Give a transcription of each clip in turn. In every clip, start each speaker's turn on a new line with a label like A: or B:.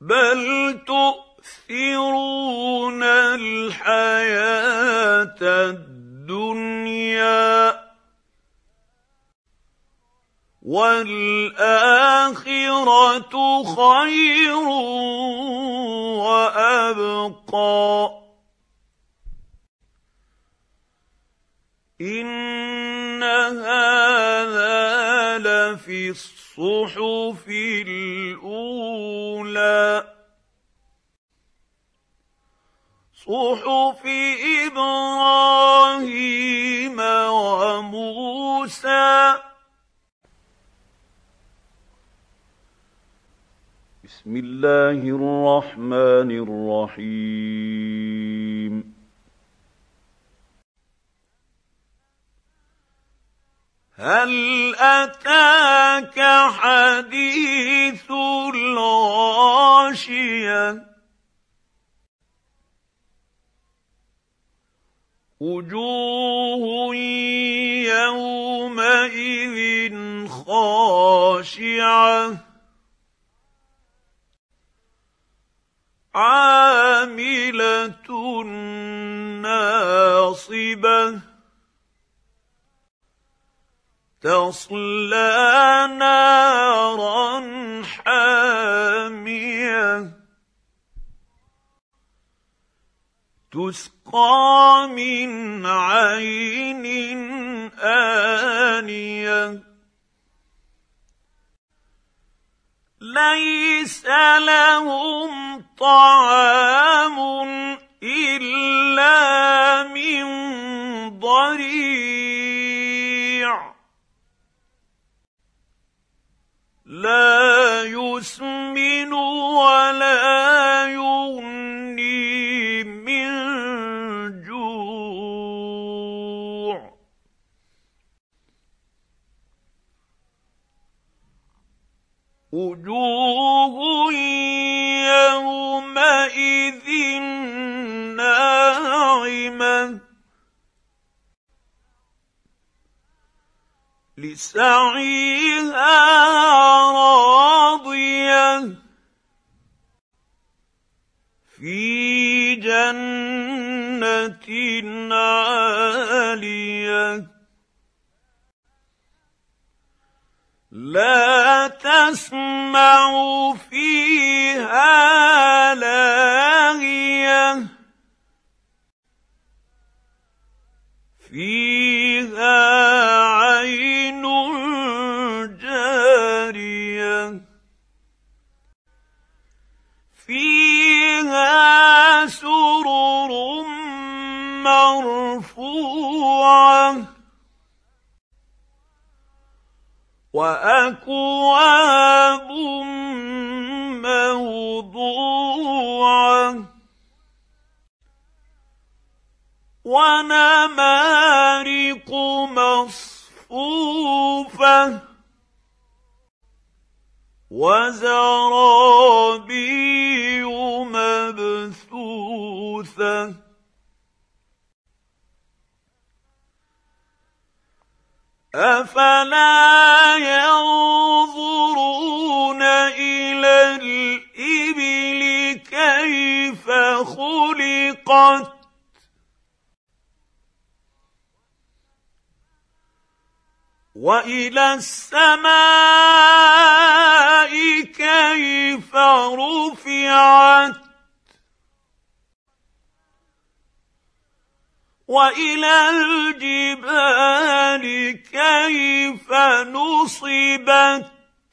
A: بَلْ تُؤْثِرُونَ الْحَيَاةَ الدُّنْيَا وَالْآخِرَةُ خَيْرٌ وَأَبْقَىٰ إِنَّ هَٰذَا لَفِي الصُّحُفِ الْأُولَىٰ صُحُفِ إِبْرَاهِيمَ وَمُوسَىٰ. بسم الله الرحمن الرحيم. هل أتاك حديث الغاشية وجوه يومئذ خاشعة عاملة ناصبة تصلى نارا حامية تسقى من عين آنية ليس لهم طعام إلا من ضريع لا يسمن ولا يغني من جوع وجوه يومئذ ناعمة لسعيها راضية في جنة عالية لا تسمع فيها لاغية فيها عين جارية فيها سرر مرفوعة وأكواب موضوعة ونمارق مصفوفة وزرابي مبثوثة أفلا ينظرون إلى الإبل كيف خلقت وإلى السماء كيف رفعت وإلى الجبال كيف نصبت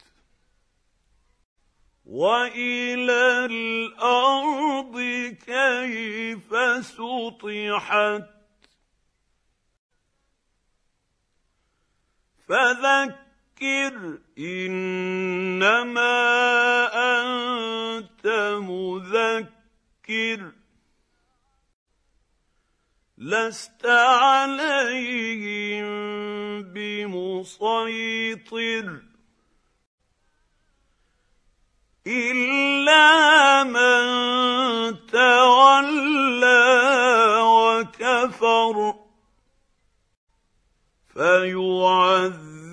A: وإلى الأرض كيف سطحت فذكر إنما أنت مذكر لست عليهم بمسيطر إلا من تولى وكفر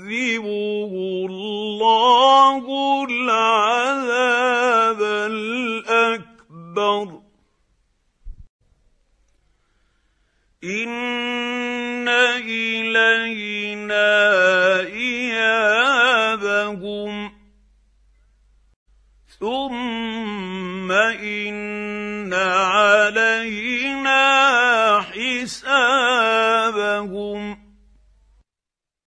A: فيعذبه الله العذاب إِنَّ إِلَيْنَا إِيَابَهُمْ ثُمَّ إِنَّ